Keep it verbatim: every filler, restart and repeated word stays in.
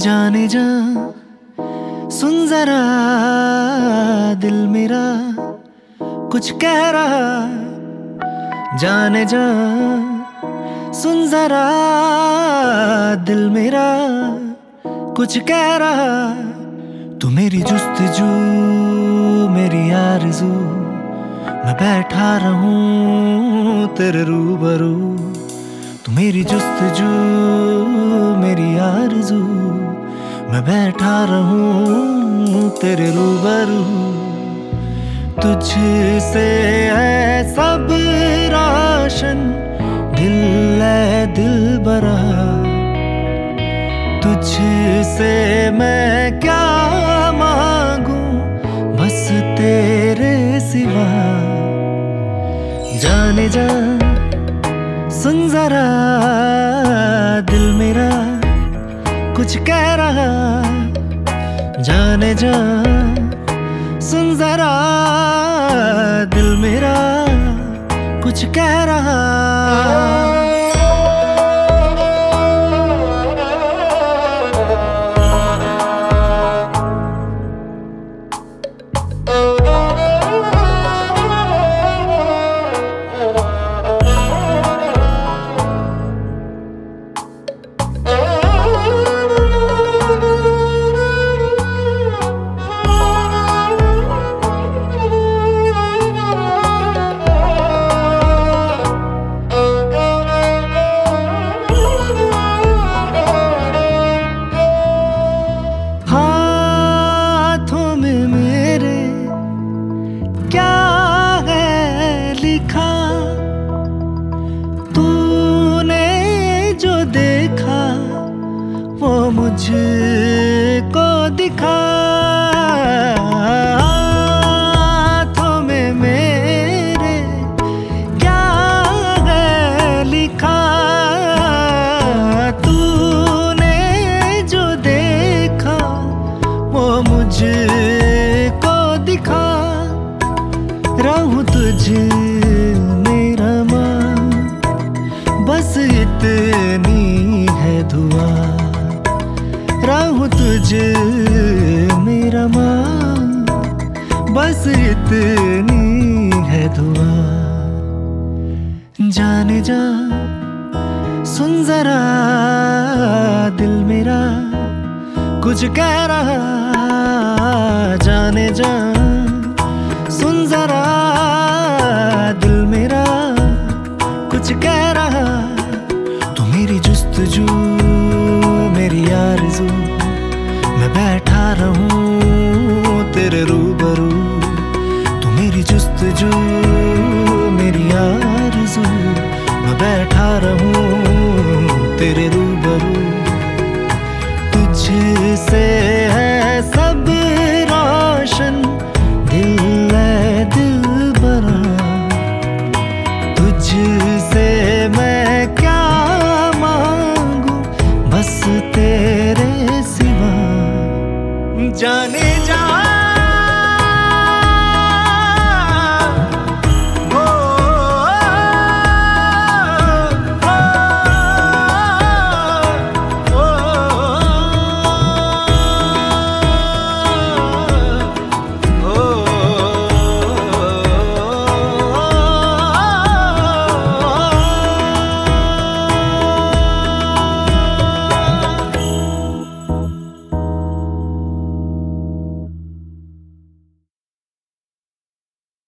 जाने जा सुन जरा दिल मेरा कुछ कह रहा। जाने जा सुन जरा दिल मेरा कुछ कह रहा। तू मेरी जुस्तजू मेरी आरज़ू, मैं बैठा रहूं तेरे रूबरू। तू मेरी जुस्तजू मेरी आरज़ू, मैं बैठा रहूं तेरे रूबरू। तुझसे है सब राशन दिल है दिल बरा। तुझसे मैं क्या मांगूं बस तेरे सिवा। जाने जा सुन जरा दिल मेरा कुछ कह रहा। जाने जा सुन जरा दिल मेरा कुछ कह रहा। तूने जो देखा वो मुझको दिखा। हाथों में मेरे क्या है लिखा। तूने जो देखा वो मुझको दिखा। रहूं तुझ मेरा माँ बस इतनी है दुआ। रहूं तुझ मेरा माँ बस इतनी है दुआ। जाने जा सुन जरा दिल मेरा कुछ कह रहा। जाने जा सुन जरा दिल मेरा कुछ कह रहा। तू मेरी जुस्तजू मेरी आरज़ू, मैं बैठा रहूं तेरे रूबरू। तू मेरी जुस्तजू मेरी आरज़ू, मैं बैठा रहूं तेरे रूबरू। तुझसे है